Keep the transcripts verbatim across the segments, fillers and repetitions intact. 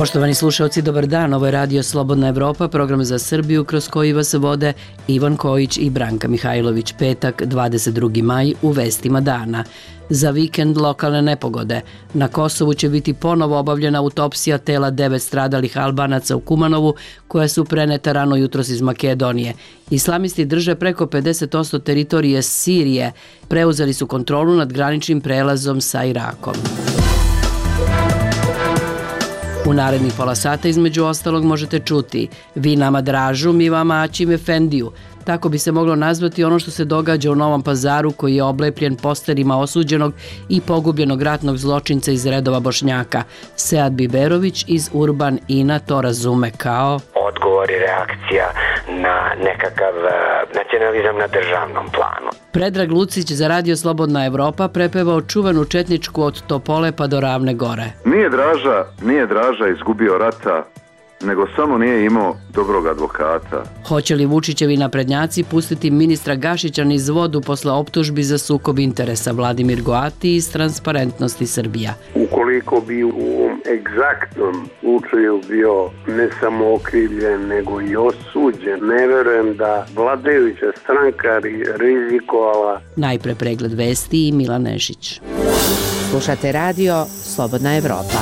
Poštovani slušalci, dobar dan. Ovo je Radio Slobodna Evropa, program za Srbiju kroz koji vas vode Ivan Kojić i Branka Mihajlović. Petak, dvadeset drugi maj, u vestima dana. Za vikend lokalne nepogode. Na Kosovu će biti ponovo obavljena autopsija tela devet stradalih Albanaca u Kumanovu, koja su preneta rano jutros iz Makedonije. Islamisti drže preko pedeset posto teritorije Sirije. Preuzeli su kontrolu nad graničnim prelazom sa Irakom. U narednih pola sata između ostalog možete čuti: vi nama Dražu, mi vama Aćim Efendiju. Tako bi se moglo nazvati ono što se događa u Novom Pazaru, koji je oblepljen posterima osuđenog i pogubljenog ratnog zločinca iz redova Bošnjaka. Sead Biberović iz Urban Ina to razume kao odgovor i reakcija na nekakav nacionalizam na državnom planu. Predrag Lucić za Radio Slobodna Evropa prepevao čuvenu četničku Od Topole pa do Ravne Gore. Nije Draža, nije Draža izgubio rata, nego samo nije imao dobrog advokata. Hoće li Vučićevi naprednjaci pustiti ministra Gašića niz vodu posle optužbi za sukob interesa? Vladimir Goati iz Transparentnosti Srbija. Ukoliko bi u ovom egzaktnom slučaju bio ne samo okrivljen, nego i osuđen, ne verujem da vladajuća stranka rizikovala. Najpre pregled vesti i Milan Nešić. Slušate Radio Slobodna Evropa.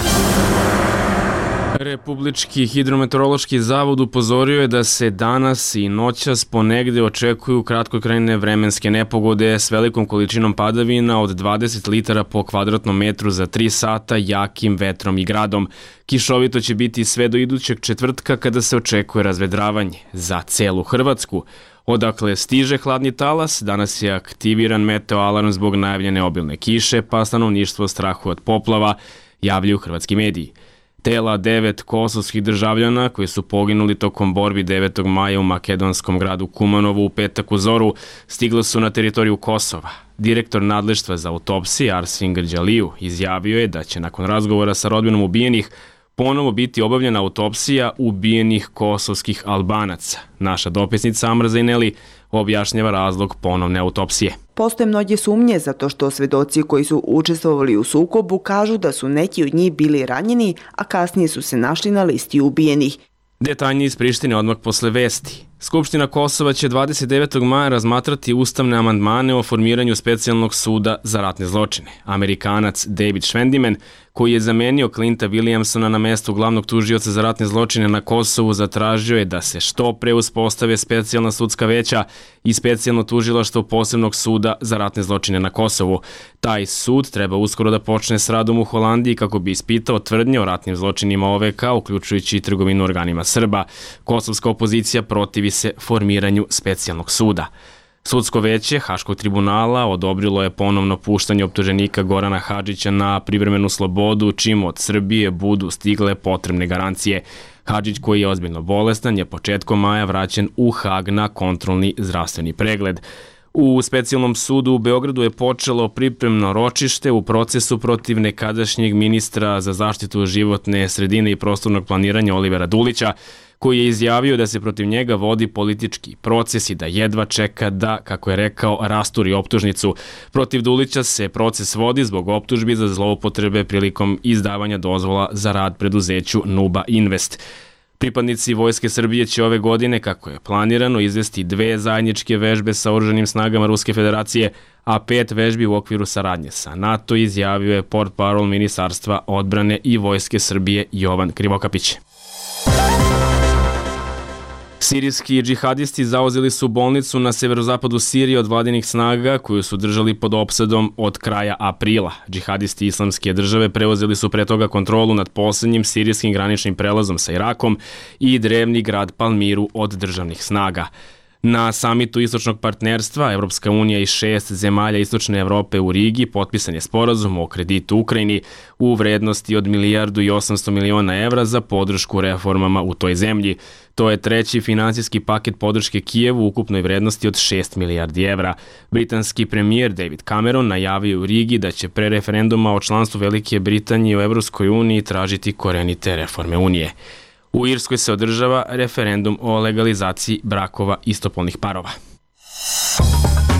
Republički hidrometeorološki zavod upozorio je da se danas i noćas ponegde očekuju kratkotrajne vremenske nepogode s velikom količinom padavina od dvadeset litara po kvadratnom metru za tri sata, jakim vetrom i gradom. Kišovito će biti sve do idućeg četvrtka, kada se očekuje razvedravanje za celu Hrvatsku. Odakle stiže hladni talas, danas je aktiviran meteo alarm zbog najavljene obilne kiše, pa stanovništvo strahuje od poplava, javljaju hrvatski mediji. Tela devet kosovskih državljana koji su poginuli tokom borbi devetog maja u makedonskom gradu Kumanovu u petak u zoru stigla su na teritoriju Kosova. Direktor nadleštva za autopsije Arsin Grđaliju izjavio je da će nakon razgovora sa rodbinom ubijenih ponovo biti obavljena autopsija ubijenih kosovskih Albanaca. Naša dopisnica Amra Zajneli objašnjava razlog ponovne autopsije. Postoje mnoge sumnje zato što svedoci koji su učestvovali u sukobu kažu da su neki od njih bili ranjeni, a kasnije su se našli na listi ubijenih. Detaljnije iz Prištine odmah posle vesti. Skupština Kosova će dvadeset devetog maja razmatrati ustavne amandmane o formiranju specijalnog suda za ratne zločine. Amerikanac David Schwendiman, koji je zamenio Clinta Williamsona na mestu glavnog tužioca za ratne zločine na Kosovu, zatražio je da se što pre uspostave specijalna sudska veća i specijalno tužilaštvo posebnog suda za ratne zločine na Kosovu. Taj sud treba uskoro da počne s radom u Holandiji kako bi ispitao tvrdnje o ratnim zločinima O V K, uključujući i trgovinu organima Srba. Kosovska opozicija protivi se formiranju specijalnog suda. Sudsko veće Haškog tribunala odobrilo je ponovno puštanje optuženika Gorana Hadžića na privremenu slobodu, čim od Srbije budu stigle potrebne garancije. Hadžić, koji je ozbiljno bolestan, je početkom maja vraćen u Hag na kontrolni zdravstveni pregled. U specijalnom sudu u Beogradu je počelo pripremno ročište u procesu protiv nekadašnjeg ministra za zaštitu životne sredine i prostornog planiranja Olivera Dulića, koji je izjavio da se protiv njega vodi politički proces i da jedva čeka da, kako je rekao, rasturi optužnicu. Protiv Dulića se proces vodi zbog optužbi za zloupotrebe prilikom izdavanja dozvola za rad preduzeću Nuba Invest. Pripadnici Vojske Srbije će ove godine, kako je planirano, izvesti dve zajedničke vežbe sa oružanim snagama Ruske federacije, a pet vežbi u okviru saradnje sa NATO, izjavio je portparol Ministarstva odbrane i Vojske Srbije Jovan Krivokapić. Sirijski džihadisti zauzeli su bolnicu na severozapadu Sirije od vladinih snaga koju su držali pod opsadom od kraja aprila. Džihadisti Islamske države preuzeli su pre toga kontrolu nad poslednjim sirijskim graničnim prelazom sa Irakom i drevni grad Palmiru od državnih snaga. Na samitu istočnog partnerstva Evropska unija i šest zemalja istočne Evrope u Rigi potpisan je sporazum o kreditu Ukrajini u vrednosti od milijardu i osamsto miliona evra za podršku reformama u toj zemlji. To je treći finansijski paket podrške Kijevu u ukupnoj vrednosti od šest milijardi evra. Britanski premijer David Cameron najavio u Rigi da će pre referenduma o članstvu Velike Britanije u Evropskoj uniji tražiti korenite reforme Unije. U Irskoj se održava referendum o legalizaciji brakova istopolnih parova.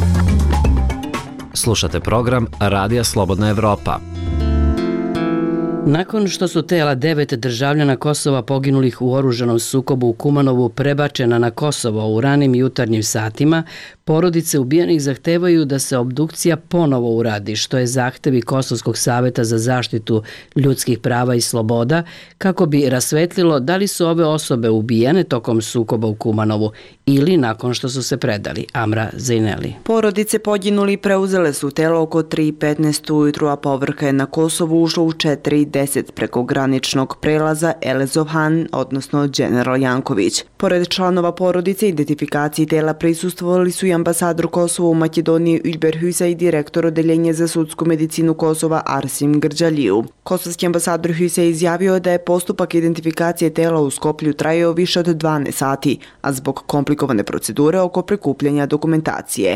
Slušate program Radija Slobodna Evropa. Nakon što su tela devet državljana Kosova poginulih u oružanom sukobu u Kumanovu prebačena na Kosovo u ranim jutarnjim satima, porodice ubijenih zahtevaju da se obdukcija ponovo uradi, što je zahtevi Kosovskog saveta za zaštitu ljudskih prava i sloboda, kako bi rasvetlilo da li su ove osobe ubijene tokom sukoba u Kumanovu ili nakon što su se predali. Amra Zejneli. Porodice poginuli preuzele su telo oko tri petnaest ujutru, a povrha je na Kosovu ušlo u četiri deset preko graničnog prelaza Elezovhan, odnosno General Janković. Pored članova porodice, identifikaciji tela prisustvovali su i ambasador Kosova u Makedoniji Ylber Hysa i direktor odeljenja za sudsku medicinu Kosova Arsim Grđaliju. Kosovski ambasador Hysa je izjavio da je postupak identifikacije tela u Skoplju trajao više od dvanaest sati, a zbog komplikovane procedure oko prikupljanja dokumentacije.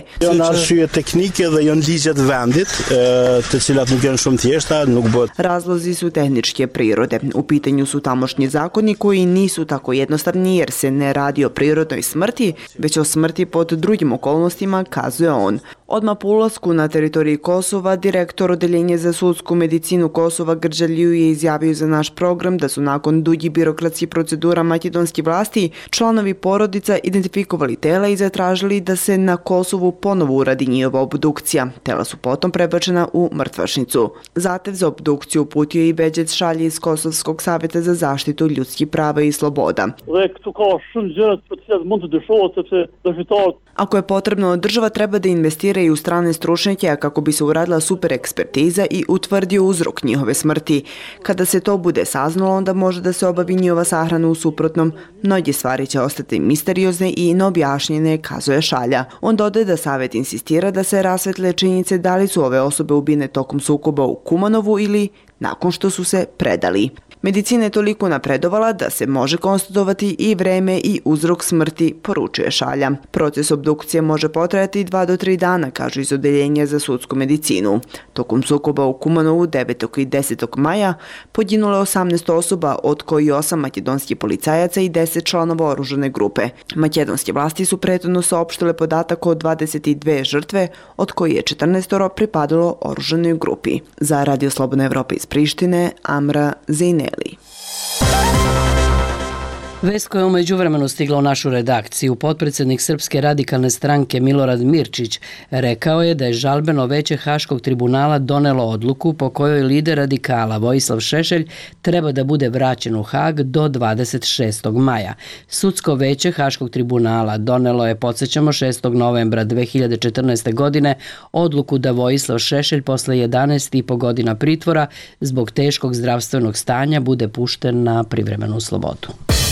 Razlozi su tehničke prirode. U pitanju su tamošnji zakoni koji nisu tako jednostavni jer se ne radi o prirodnoj smrti, već o smrti pod drugim okolnostima, kazuje on. Odmah po ulasku na teritoriji Kosova, direktor odeljenja za sudsku medicinu Kosova Grđaliju je izjavio za naš program da su nakon dugih birokratskih procedura makedonske vlasti članovi porodica identifikovali tela i zatražili da se na Kosovu ponovo uradi njihova obdukcija. Tela su potom prebačena u mrtvačnicu. Zahtev za obdukciju uputio i Beđet Šalje iz Kosovskog saveta za zaštitu ljudskih prava i sloboda. Ako je potrebno, država treba da investira i u strane stručnjake kako bi se uradila super ekspertiza i utvrdio uzrok njihove smrti. Kada se to bude saznalo, onda može da se obavi njihova sahrana, u suprotnom. Mnoge stvari će ostati misteriozne i neobjašnjene, kazuje Šalja. On dodaje da savet insistira da se rasvetle činjenice da li su ove osobe ubijene tokom sukoba u Kumanovu ili nakon što su se predali. Medicina je toliko napredovala da se može konstatovati i vreme i uzrok smrti, poručuje Šalja. Proces obdukcije može potrajati dva do tri dana, kažu iz odeljenja za sudsku medicinu. Tokom sukoba u Kumanovu devetog i desetog maja poginulo je osamnaest osoba, od koji osam makedonskih policajaca i deset članova oružane grupe. Makedonske vlasti su prethodno saopštile podatak o dvadeset dve žrtve, od koji je četrnaest pripadalo oružanoj grupi. Za Radio Slobodna Evropa iz Prištine, Amra Zejneli. Vest koja je u međuvremenu stigla u našu redakciju, potpredsjednik Srpske radikalne stranke Milorad Mirčić rekao je da je žalbeno veće Haškog tribunala donelo odluku po kojoj lider radikala Vojislav Šešelj treba da bude vraćen u Hag do dvadeset šestog maja. Sudsko veće Haškog tribunala donelo je, podsjećamo, šestog novembra dve hiljade četrnaeste. godine odluku da Vojislav Šešelj posle jedanaest i po godina pritvora zbog teškog zdravstvenog stanja bude pušten na privremenu slobodu.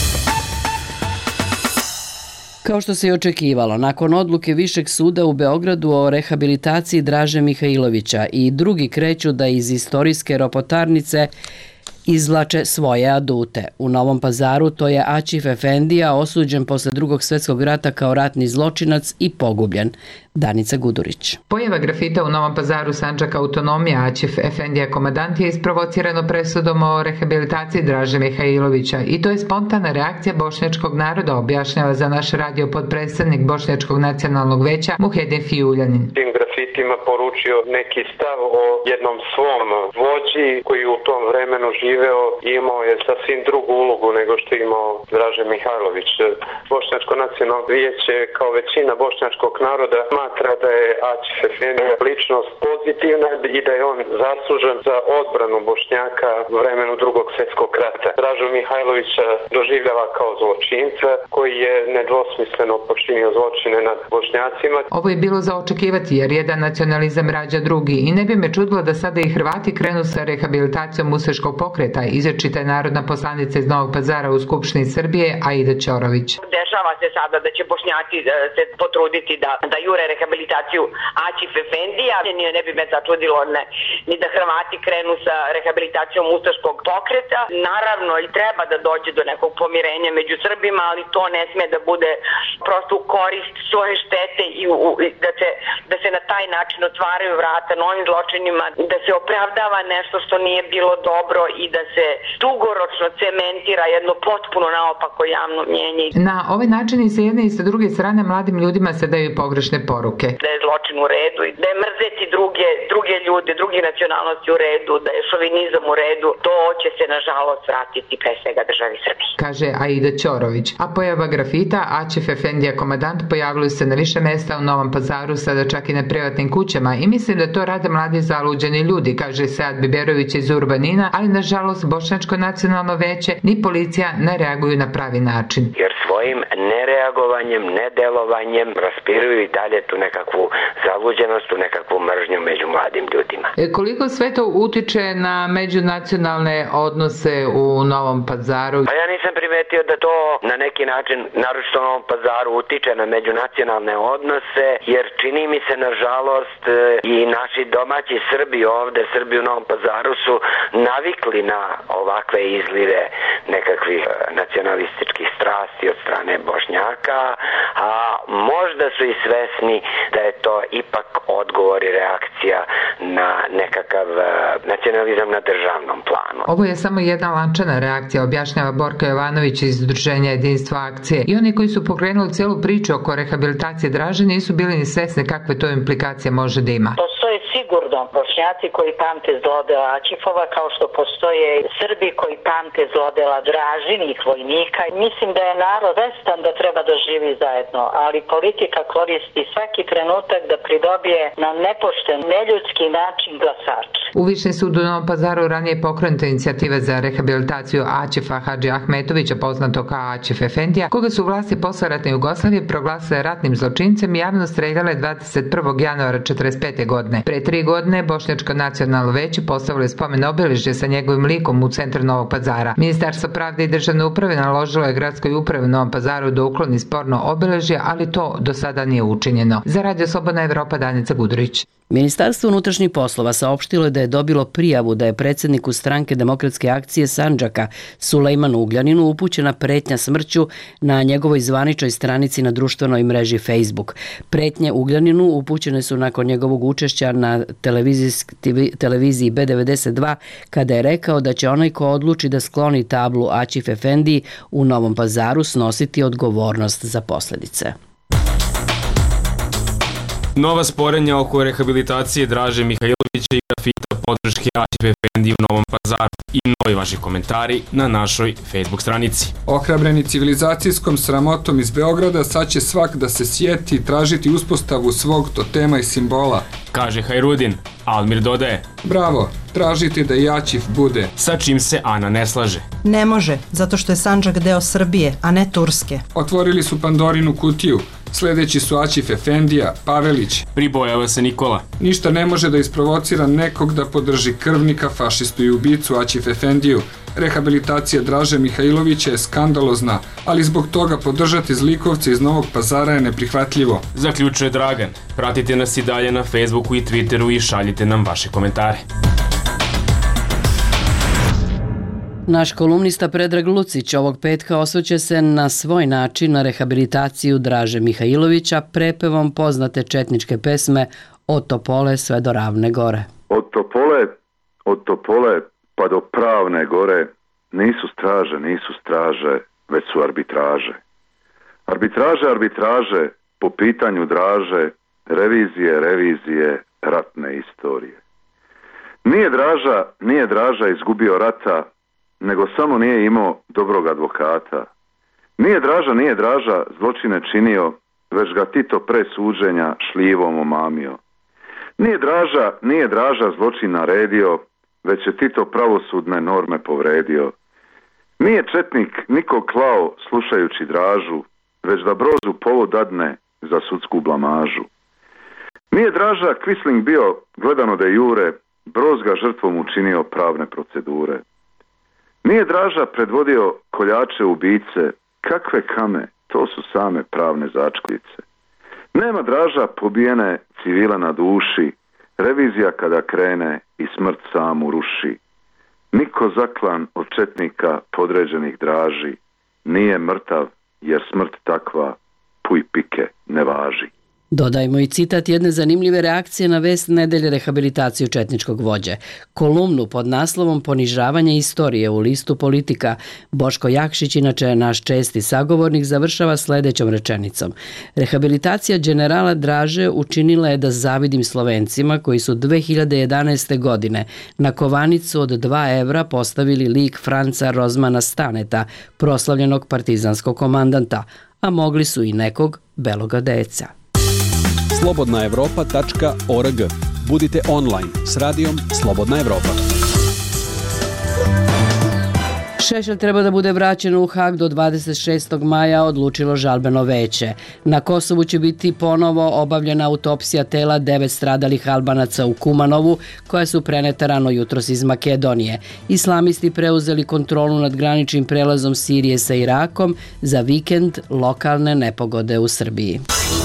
Kao što se i očekivalo, nakon odluke Višeg suda u Beogradu o rehabilitaciji Draže Mihajlovića i drugi kreću da iz istorijske ropotarnice izvlače svoje adute. U Novom Pazaru to je Aćif Efendija, osuđen posle drugog svjetskog rata kao ratni zločinac i pogubljen. Danica Gudurić. Pojava grafita u Novom Pazaru Sandžaka autonomija Aćif Efendija komadant je isprovocirano presudom o rehabilitaciji Draže Mihajlovića i to je spontana reakcija bošnjačkog naroda, objašnjava za naš radio podpredsednik Bošnjačkog nacionalnog veća Muhedin Fijuljanin. Tim grafitima poručio neki stav o jednom svom vođi koji u tom vremenu živeo i imao je sasvim drugu ulogu nego što je imao Draže Mihajlović. Bošnjačko nacionalno vijeće kao većina bošnjačkog naroda smatra da je Aćif Efendija ličnost pozitivna i da je on zaslužen za odbranu Bošnjaka u vremenu drugog svjetskog rata. Dražu Mihajlovića doživljava kao zločinca koji je nedvosmisleno počinio zločine nad Bošnjacima. Ovo je bilo za očekivati jer jedan nacionalizam rađa drugi i ne bi me čudilo da sada i Hrvati krenu sa rehabilitacijom ustaškog pokreta, izrečita je narodna poslanica iz Novog Pazara u Skupštini Srbije Aida Ćorović. Dešava se sada da će Bošnjaci se potruditi da, da jure rehabilitaciju Aćif Efendija. Ne bi me začudilo ne, ni da Hrvati krenu sa rehabilitacijom ustaškog pokreta. Naravno i treba da dođe do nekog pomirenja među Srbima, ali to ne sme da bude prosto u korist svoje štete i u, da, se, da se na taj način otvaraju vrata novim zločinima, da se opravdava nešto što nije bilo dobro i da se dugoročno cementira jedno potpuno naopako javno mnjenje. Na ovaj način i sa jedne i sa druge strane mladim ljudima se daju pogrešne poruke. poruke. Da je zločin u redu, da je mrzeti druge, druge ljude, druge nacionalnosti u redu, da je šovinizam u redu, to će se nažalost vratiti pre svega državi Srbiji. Kaže Aida Ćorović. A pojava grafita Aćif Efendija Komadant pojavili se na više mesta u Novom Pazaru, sada čak i na privatnim kućama, i mislim da to rade mladi zaluđeni ljudi, kaže Sead Biberović iz Urbanina, ali nažalost Bošnjačko nacionalno veće ni policija ne reaguju na pravi način. Jer svojim nereagovanjem, nedelovanjem raspiruju i dalje tu nekakvu zaluđenost, tu nekakvu mržnju među mladim ljudima. E, koliko sve to utiče na međunacionalne odnose u Novom Pazaru? Pa ja nisam primetio da to na neki način, naročito u Novom Pazaru, utiče na međunacionalne odnose, jer čini mi se nažalost i naši domaći Srbi ovde, Srbi u Novom Pazaru su navikli na ovakve izlive nekakvih nacionalističkih strasti od strane Bošnjaka, a možda su i svesni da je to ipak odgovor i reakcija na nekakav nacionalizam na državnom planu. Ovo je samo jedna lančana reakcija, objašnjava Borka Jovanović iz Udruženja Jedinstva akcije. I oni koji su pokrenuli cijelu priču oko rehabilitacije Draže nisu bili ni svesni kakve to implikacije može da ima. Postoje sigurno Bošnjaci koji pamte zlodela Aćifova, kao što postoje Srbi koji pamte zlodela Dražinih vojnika. Mislim da je narod svestan da treba da živi zajedno, ali politika koristi svaki trenutak da pridobije na nepošten, neljudski način glasač. U Višem sudu u Novom Pazaru ranije pokrenuta inicijativa za rehabilitaciju Aćifa Hadži Ahmetovića, poznato kao Aćif Efendija, koga su vlasti posle ratne Jugoslavije proglasile ratnim zločincem i javno streljale dvadeset prvog januara četrdeset pete godine. Pre tri godine Bošnjačko nacionalno veće postavilo spomen obeležje sa njegovim likom u centru Novog Pazara. Ministarstvo pravde i državne uprave naložilo je gradskoj upravi u Novom Pazaru da ukloni sporno obeležje, ali to do sada nije učinjeno. Za Radio Slobodna Evropa, Danica Gudurić. Ministarstvo unutrašnjih poslova saopštilo je da je dobilo prijavu da je predsjedniku stranke Demokratske akcije Sandžaka Sulejmanu Ugljaninu upućena pretnja smrću na njegovoj zvaničnoj stranici na društvenoj mreži Facebook. Pretnje Ugljaninu upućene su nakon njegovog učešća na televiziji B devedeset dva kada je rekao da će onaj ko odluči da skloni tablu Aćif Efendiji u Novom Pazaru snositi odgovornost za posljedice. Nova sporenja oko rehabilitacije Draže Mihajlovića i grafita podrške Aćif Efendiji u Novom Pazaru i novi vaši komentari na našoj Facebook stranici. Ohrabreni civilizacijskom sramotom iz Beograda, sad će svak da se sjeti i tražiti uspostavu svog totema i simbola. Kaže Hajrudin, Almir dodaje. Bravo, tražite da i Aćif bude. Sa čim se Ana ne slaže. Ne može, zato što je Sandžak deo Srbije, a ne Turske. Otvorili su Pandorinu kutiju. Sljedeći su Aćif Efendija, Pavelić. Pribojava se Nikola. Ništa ne može da isprovocira nekog da podrži krvnika, fašistu i ubicu Aćif Efendiju. Rehabilitacija Draže Mihajlovića je skandalozna, ali zbog toga podržati zlikovce iz Novog Pazara je neprihvatljivo. Zaključuje Dragan. Pratite nas i dalje na Facebooku i Twitteru i šaljite nam vaše komentare. Naš kolumnista Predrag Lucić ovog petka osvrće se na svoj način na rehabilitaciju Draže Mihajlovića prepevom poznate četničke pesme Od Topole sve do Ravne gore. Od Topole, od Topole pa do Pravne gore nisu straže, nisu straže, već su arbitraže. Arbitraže, arbitraže po pitanju Draže, revizije, revizije, ratne istorije. Nije Draža, nije Draža izgubio rata, nego samo nije imao dobrog advokata. Nije Draža, nije Draža zločine činio, već ga Tito pre suđenja šljivom omamio. Nije Draža, nije Draža zločin naredio, već je Tito pravosudne norme povredio. Nije četnik niko klao slušajući Dražu, već da Brozu povod dadne za sudsku blamažu. Nije Draža Quisling bio gledano de jure, Broz ga žrtvom učinio pravne procedure. Nije Draža predvodio koljače ubice, kakve kame, to su same pravne začkoljice. Nema Draža pobijene civila na duši, revizija kada krene i smrt samu ruši. Niko zaklan od četnika podređenih Draži, nije mrtav jer smrt takva puj pike ne važi. Dodajmo i citat jedne zanimljive reakcije na vest nedelje rehabilitaciju četničkog vođe. Kolumnu pod naslovom Ponižavanje istorije u listu Politika Boško Jakšić, inače naš česti sagovornik, završava sledećom rečenicom. Rehabilitacija generala Draže učinila je da zavidim Slovencima koji su dve hiljade jedanaeste. godine na kovanicu od dva evra postavili lik Franca Rozmana Staneta, proslavljenog partizanskog komandanta, a mogli su i nekog beloga deca. slobodna evropa tačka org. Budite online s radijom Slobodna Evropa. Šešelj treba da bude vraćen u Hag do dvadeset šestog maja, odlučilo žalbeno veće. Na Kosovu će biti ponovo obavljena autopsija tela devet stradalih Albanaca u Kumanovu, koja su preneta rano jutros iz Makedonije. Islamisti preuzeli kontrolu nad graničnim prelazom Sirije sa Irakom za vikend lokalne nepogode u Srbiji.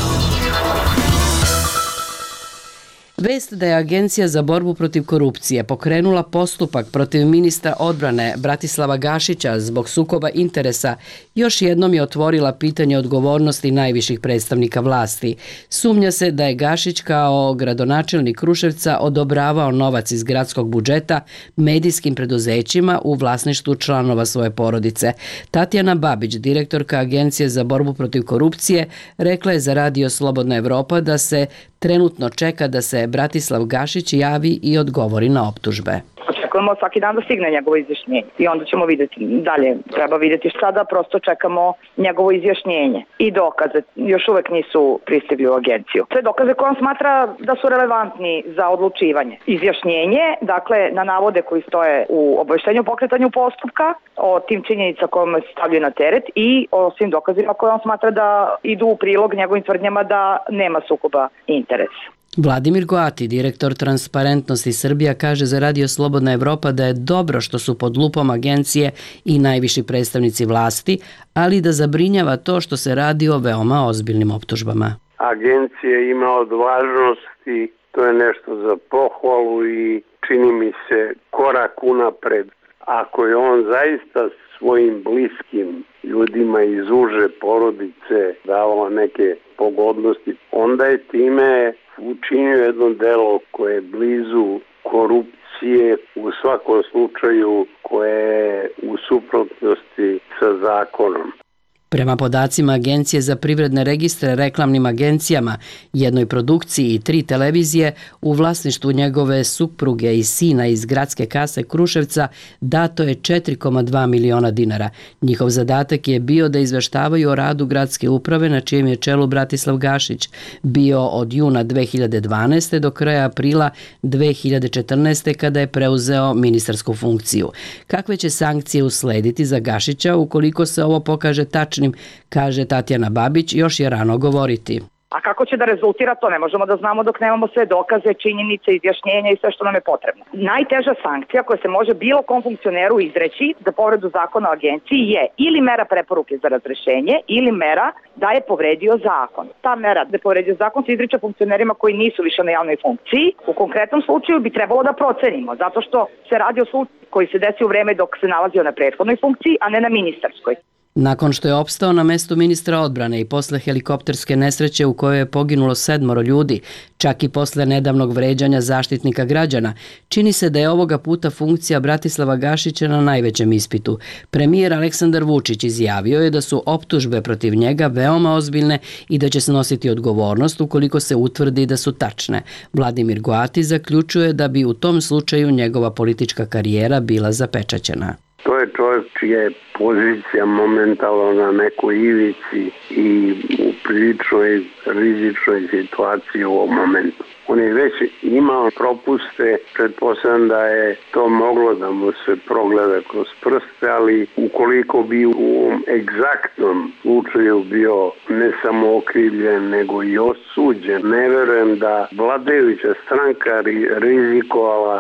Vest da je Agencija za borbu protiv korupcije pokrenula postupak protiv ministra odbrane Bratislava Gašića zbog sukoba interesa još jednom je otvorila pitanje odgovornosti najviših predstavnika vlasti. Sumnja se da je Gašić kao gradonačelnik Kruševca odobravao novac iz gradskog budžeta medijskim preduzećima u vlasništvu članova svoje porodice. Tatjana Babić, direktorka Agencije za borbu protiv korupcije, rekla je za Radio Slobodna Evropa da se trenutno čeka da se Bratislav Gašić javi i odgovori na optužbe. Očekujemo svaki dan da stigne njegovo izjašnjenje i onda ćemo vidjeti dalje. Treba vidjeti šta da prosto čekamo njegovo izjašnjenje i dokaze. Još uvek nisu pristigli u agenciju. Sve dokaze koje on smatra da su relevantni za odlučivanje. Izjašnjenje, dakle, na navode koji stoje u obaveštenju o pokretanju postupka, o tim činjenica kojima se stavljaju na teret i o svim dokazima koje on smatra da idu u prilog njegovim tvrdnjama da nema sukoba interesa. Vladimir Goati, direktor Transparentnosti Srbija, kaže za Radio Slobodna Evropa da je dobro što su pod lupom agencije i najviši predstavnici vlasti, ali da zabrinjava to što se radi o veoma ozbiljnim optužbama. Agencija ima odvažnosti, to je nešto za pohvalu i čini mi se korak unapred. Ako je on zaista svojim bliskim ljudima iz uže porodice davao neke pogodnosti, onda je time učinio jedno delo koje je blizu korupcije, u svakom slučaju koje je u suprotnosti sa zakonom. Prema podacima Agencije za privredne registre reklamnim agencijama, jednoj produkciji i tri televizije, u vlasništvu njegove supruge i sina iz gradske kase Kruševca dato je četiri zarez dva miliona dinara. Njihov zadatak je bio da izveštavaju o radu gradske uprave na čijem je čelu Bratislav Gašić bio od juna dve hiljade dvanaeste. do kraja aprila dve hiljade četrnaeste. kada je preuzeo ministarsku funkciju. Kakve će sankcije uslediti za Gašića ukoliko se ovo pokaže tačno, kaže Tatjana Babić, još je rano govoriti. A kako će da rezultira, to ne možemo da znamo dok nemamo sve dokaze, činjenice, izjašnjenja i sve što nam je potrebno. Najteža sankcija koja se može bilo kom funkcioneru izreći za povredu zakona o agenciji je ili mera preporuke za razrešenje ili mera da je povredio zakon. Ta mera da je povredio zakon se izriče funkcionerima koji nisu više na javnoj funkciji. U konkretnom slučaju bi trebalo da procenimo, zato što se radi o slučaju koji se desi u vreme dok se nalazio na prethodnoj funkciji, a ne na ministarskoj. Nakon što je opstao na mestu ministra odbrane i posle helikopterske nesreće u kojoj je poginulo sedmoro ljudi, čak i posle nedavnog vređanja zaštitnika građana, čini se da je ovoga puta funkcija Bratislava Gašića na najvećem ispitu. Premijer Aleksandar Vučić izjavio je da su optužbe protiv njega veoma ozbiljne i da će snositi odgovornost ukoliko se utvrdi da su tačne. Vladimir Goati zaključuje da bi u tom slučaju njegova politička karijera bila zapečaćena. To je čovjek čija je pozicija momentalno na nekoj ivici i u priličnoj rizičnoj situaciji u ovom momentu. On je već imao propuste, pretpostavljam da je to moglo da mu se progleda kroz prste, ali ukoliko bi u ovom egzaktnom slučaju bio ne samo okrivljen, nego i osuđen, ne verujem da vladajuća stranka rizikovala.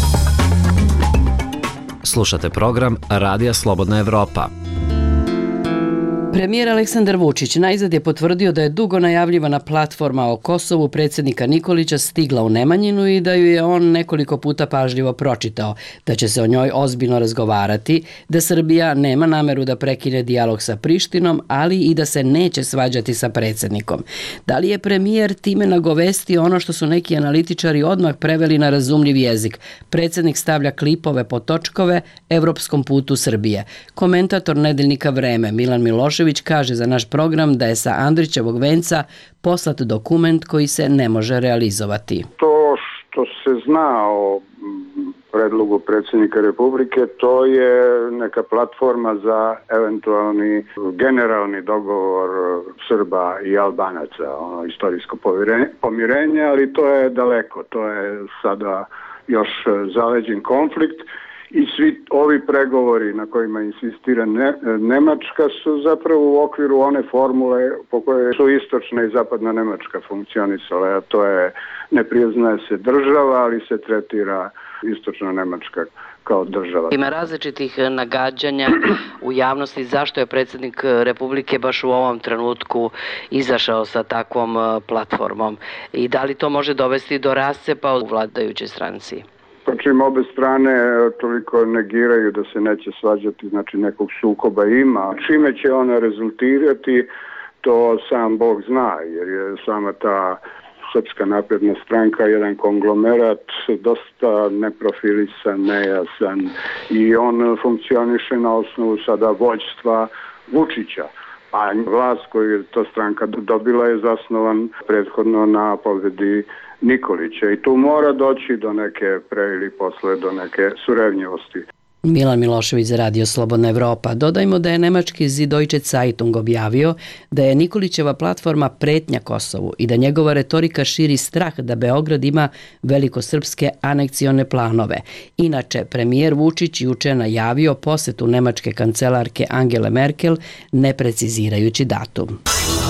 Slušate program Radija Slobodna Evropa. Premijer Aleksandar Vučić najzad je potvrdio da je dugo najavljivana platforma o Kosovu predsjednika Nikolića stigla u Nemanjinu i da ju je on nekoliko puta pažljivo pročitao, da će se o njoj ozbiljno razgovarati, da Srbija nema nameru da prekine dijalog sa Prištinom, ali i da se neće svađati sa predsjednikom. Da li je premijer time nagovestio ono što su neki analitičari odmah preveli na razumljiv jezik? Predsjednik stavlja klipove po točkove evropskom putu Srbije. Komentator nedeljnika Vreme Milan Milošević kaže za naš program da je sa Andrićevog venca poslat dokument koji se ne može realizovati. To što se zna o predlogu predsjednika Republike, to je neka platforma za eventualni generalni dogovor Srba i Albanaca, ono istorijsko pomirenje, ali to je daleko, to je sada još zaleđen konflikt. I svi ovi pregovori na kojima insistira ne, Nemačka su zapravo u okviru one formule po kojoj su istočna i zapadna Nemačka funkcionisale, a to je ne priznaje se država, ali se tretira istočna Nemačka kao država. Ima različitih nagađanja u javnosti zašto je predsjednik Republike baš u ovom trenutku izašao sa takvom platformom i da li to može dovesti do rascepa u vladajućoj stranci? Pa čim obe strane toliko negiraju da se neće svađati, znači nekog sukoba ima. Čime će ona rezultirati, to sam Bog zna, jer je sama ta Srpska napredna stranka jedan konglomerat, dosta neprofilisan, nejasan i on funkcioniše na osnovu sada vođstva Vučića. A vlast koju je ta stranka dobila je zasnovan prethodno na pobedi Nikolića i tu mora doći do neke pre ili posle do neke surevnjivosti. Milan Milošević za Radio Slobodna Evropa. Dodajmo da je nemački Süddeutsche Zeitung objavio da je Nikolićeva platforma pretnja Kosovu i da njegova retorika širi strah da Beograd ima velikosrpske anekcione planove. Inače, premijer Vučić juče najavio posetu nemačke kancelarke Angele Merkel, ne precizirajući datum.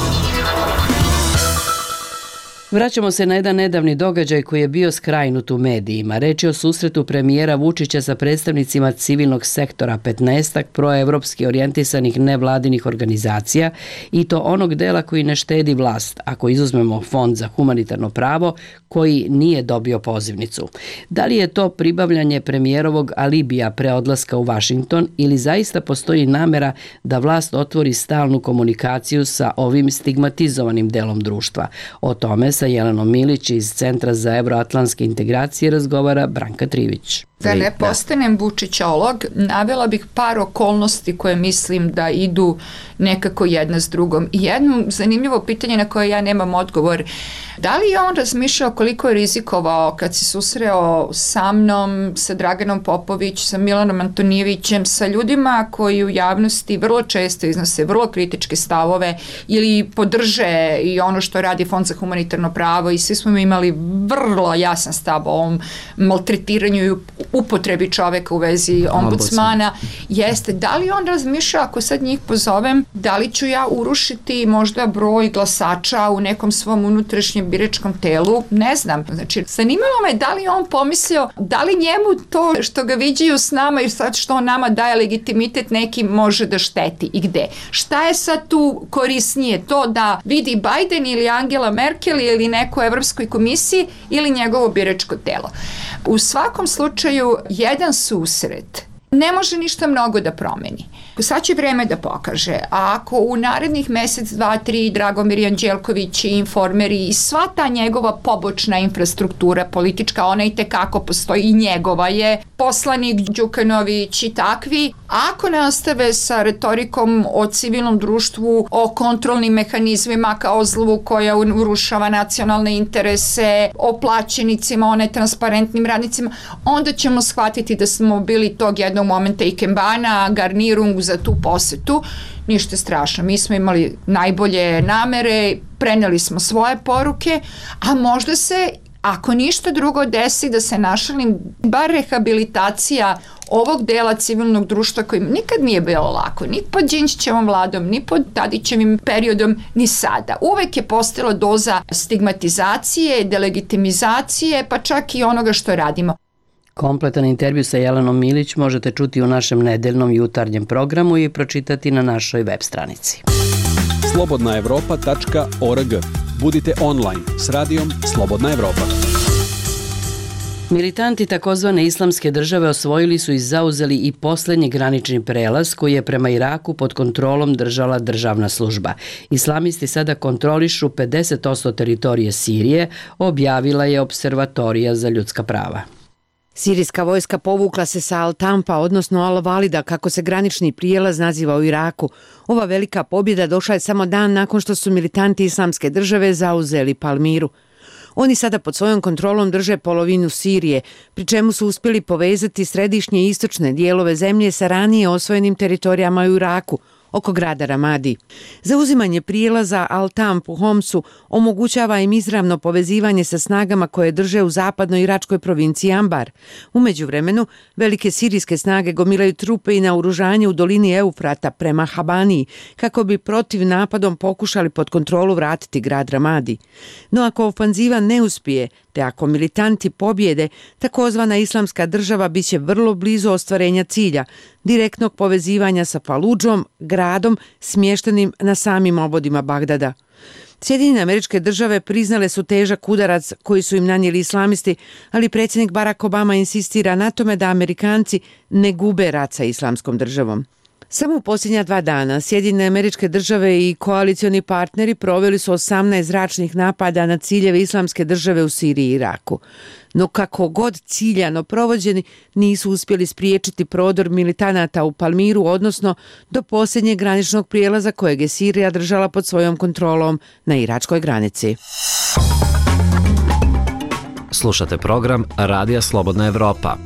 Vraćamo se na jedan nedavni događaj koji je bio skrajnut u medijima. Reč je o susretu premijera Vučića sa predstavnicima civilnog sektora, petnaestak proevropski orijentisanih nevladinih organizacija i to onog dela koji ne štedi vlast, ako izuzmemo Fond za humanitarno pravo koji nije dobio pozivnicu. Da li je to pribavljanje premijerovog alibija pre odlaska u Vašington ili zaista postoji namera da vlast otvori stalnu komunikaciju sa ovim stigmatizovanim delom društva? O tome sa Jelenom Milić iz Centra za evroatlantske integracije razgovara Branka Trivić. Da ne postanem Vučićolog, navela bih par okolnosti koje mislim da idu nekako jedna s drugom. I jedno zanimljivo pitanje na koje ja nemam odgovor. Da li je on razmišljao koliko je rizikovao kad se susreo sa mnom, sa Draganom Popović, sa Milanom Antonijevićem, sa ljudima koji u javnosti vrlo često iznose vrlo kritičke stavove ili podrže i ono što radi Fond za humanitarno pravo i svi smo imali vrlo jasan stav o ovom maltretiranju i upotrebi čoveka u vezi ombudsmana, jeste da li on razmišlja ako sad njih pozovem, da li ću ja urušiti možda broj glasača u nekom svom unutrašnjem biračkom telu, ne znam. Znači, zanimalo me da li on pomislio, da li njemu to što ga viđaju s nama i sad što on nama daje legitimitet neki može da šteti i gde. Šta je sad tu korisnije? To da vidi Biden ili Angela Merkel ili neko u Evropskoj komisiji ili njegovo biračko telo. U svakom slučaju, jedan susret ne može ništa mnogo da promeni. Sad će vreme da pokaže. A ako u narednih mesec, dva, tri Dragomir Anđelković i Informeri i sva ta njegova pobočna infrastruktura politička, ona i tekako postoji i njegova je, poslanik Đukanović i takvi, ako nastave sa retorikom o civilnom društvu, o kontrolnim mehanizmima kao zlu koja urušava nacionalne interese, o plaćenicima, o netransparentnim radnicima, onda ćemo shvatiti da smo bili tog jednog momenta i kembana, garnirung za tu posetu. Ništa strašno, mi smo imali najbolje namere, preneli smo svoje poruke, a možda se, ako ništa drugo desi, da se našalim, bar rehabilitacija ovog dela civilnog društva koji nikad nije bilo lako, ni pod Đinđićevom vladom, ni pod Tadićevim periodom, ni sada. Uvek je postojala doza stigmatizacije, delegitimizacije, pa čak i onoga što radimo. Kompletan intervju sa Jelenom Milić možete čuti u našem nedeljnom jutarnjem programu i pročitati na našoj web stranici. slobodna evropa tačka org. Budite online s radijom Slobodna Evropa. Militanti takozvane islamske države osvojili su i zauzeli i posljednji granični prelaz koji je prema Iraku pod kontrolom držala državna služba. Islamisti sada kontrolišu pedeset posto teritorije Sirije, objavila je Observatorija za ljudska prava. Sirijska vojska povukla se sa Al-Tampa, odnosno Al-Valida, kako se granični prijelaz naziva u Iraku. Ova velika pobjeda došla je samo dan nakon što su militanti islamske države zauzeli Palmiru. Oni sada pod svojom kontrolom drže polovinu Sirije, pri čemu su uspjeli povezati središnje i istočne dijelove zemlje sa ranije osvojenim teritorijama u Iraku, oko grada Ramadi. Zauzimanje prijelaza Al-Tamp u Homsu omogućava im izravno povezivanje sa snagama koje drže u zapadnoj iračkoj provinciji Ambar. U međuvremenu, velike sirijske snage gomilaju trupe i naoružanje u dolini Eufrata prema Habaniji, kako bi protiv napadom pokušali pod kontrolu vratiti grad Ramadi. No ako ofanziva ne uspije, te ako militanti pobjede, takozvana islamska država biće vrlo blizu ostvarenja cilja, direktnog povezivanja sa Faludžom, gradom smještenim na samim obodima Bagdada. Sjedinjene Američke Države priznale su težak udarac koji su im nanijeli islamisti, ali predsjednik Barack Obama insistira na tome da Amerikanci ne gube rat sa islamskom državom. Samo u posljednja dva dana Sjedinjene Američke Države i koalicioni partneri proveli su osamnaest zračnih napada na ciljeve islamske države u Siriji i Iraku. No kako god ciljano provođeni, nisu uspjeli spriječiti prodor militanata u Palmiru, odnosno do posljednjeg graničnog prijelaza kojeg je Sirija držala pod svojom kontrolom na iračkoj granici. Slušate program Radija Slobodna Evropa.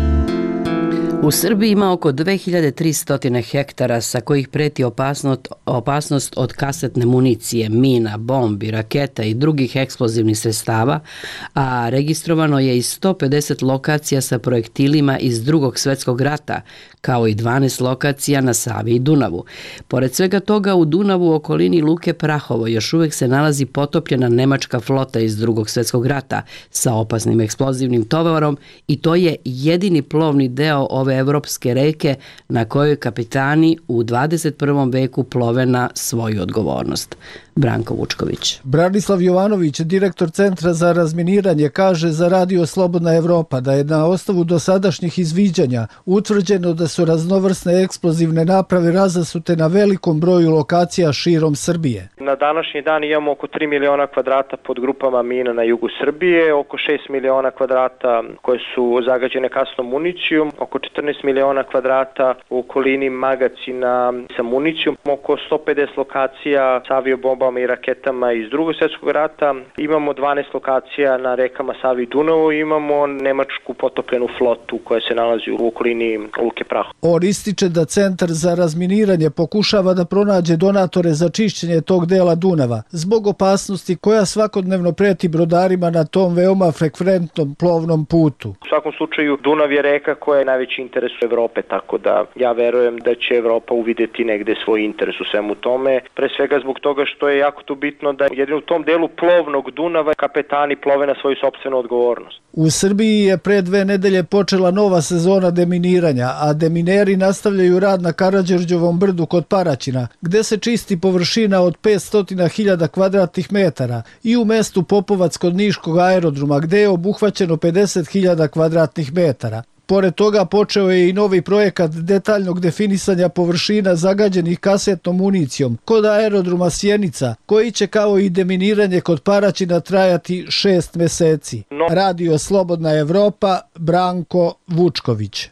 U Srbiji ima oko dve hiljade tristo hektara sa kojih preti opasnost, opasnost od kasetne municije, mina, bombi, raketa i drugih eksplozivnih sredstava, a registrovano je i sto pedeset lokacija sa projektilima iz Drugog svjetskog rata, kao i dvanaest lokacija na Savi i Dunavu. Pored svega toga, u Dunavu u okolini Luke Prahovo još uvijek se nalazi potopljena nemačka flota iz Drugog svjetskog rata sa opasnim eksplozivnim tovarom i to je jedini plovni deo ove evropske reke na kojoj kapitani u dvadeset prvom veku plove na svoju odgovornost. Branko Vučković. Branislav Jovanović, direktor Centra za razminiranje, kaže za Radio Slobodna Evropa da je na osnovu dosadašnjih izviđanja utvrđeno da su raznovrsne eksplozivne naprave razasute na velikom broju lokacija širom Srbije. Na današnji dan imamo oko tri miliona kvadrata pod grupama mina na jugu Srbije, oko šest miliona kvadrata koje su zagađene kasnom municijom, oko četrnaest miliona kvadrata u okolini magacina sa municijom, oko sto pedeset lokacija sa aviobombama i raketama iz Drugog svjetskog rata. Imamo dvanaest lokacija na rekama Savi i Dunavu, imamo nemačku potopljenu flotu koja se nalazi u okolini Luke Prahovo. On ističe da Centar za razminiranje pokušava da pronađe donatore za čišćenje tog dela Dunava, zbog opasnosti koja svakodnevno preti brodarima na tom veoma frekventnom plovnom putu. U svakom slučaju, Dunav je reka koja je najveći interes u Evrope, tako da ja verujem da će Evropa uvidjeti negde svoj interes u svemu tome, pre svega zbog toga što je jako tu bitno da jedino u tom delu plovnog Dunava kapetani plove na svoju sopstvenu odgovornost. U Srbiji je pre dve nedelje počela nova sezona deminiranja, a demineri nastavljaju rad na Karađorđevom brdu kod Paraćina, gde se čisti površina od petsto hiljada kvadratnih metara, i u mestu Popovac kod Niškog aerodroma, gde je obuhvaćeno pedeset hiljada kvadratnih metara. Pored toga počeo je i novi projekat detaljnog definisanja površina zagađenih kasetnom municijom kod aerodroma Sjenica, koji će kao i deminiranje kod Paraćina trajati šest meseci. Radio Slobodna Evropa, Branko Vučković.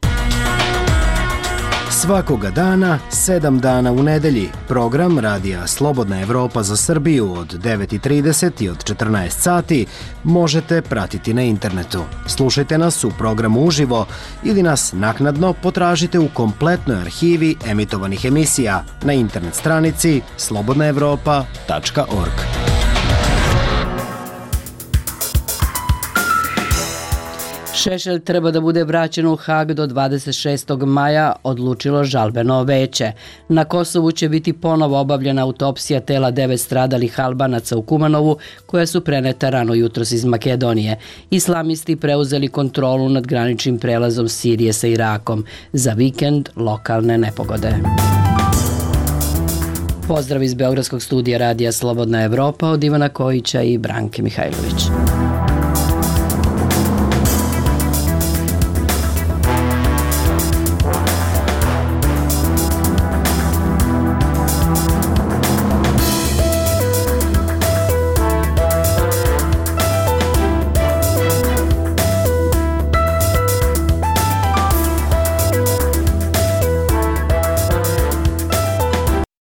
Svakoga dana, sedam dana u nedelji, program Radija Slobodna Evropa za Srbiju od devet i trideset i od četrnaest sati možete pratiti na internetu. Slušajte nas u programu uživo ili nas naknadno potražite u kompletnoj arhivi emitovanih emisija na internet stranici slobodna evropa tačka org. Šešelj treba da bude vraćen u Hag do dvadeset šestog maja, odlučilo žalbeno veće. Na Kosovu će biti ponovo obavljena autopsija tela devet stradalih Albanaca u Kumanovu, koja su preneta rano jutros iz Makedonije. Islamisti preuzeli kontrolu nad graničnim prelazom Sirije sa Irakom. Za vikend lokalne nepogode. Pozdrav iz Beogradskog studija Radija Slobodna Evropa od Ivana Kojića i Branke Mihajlović.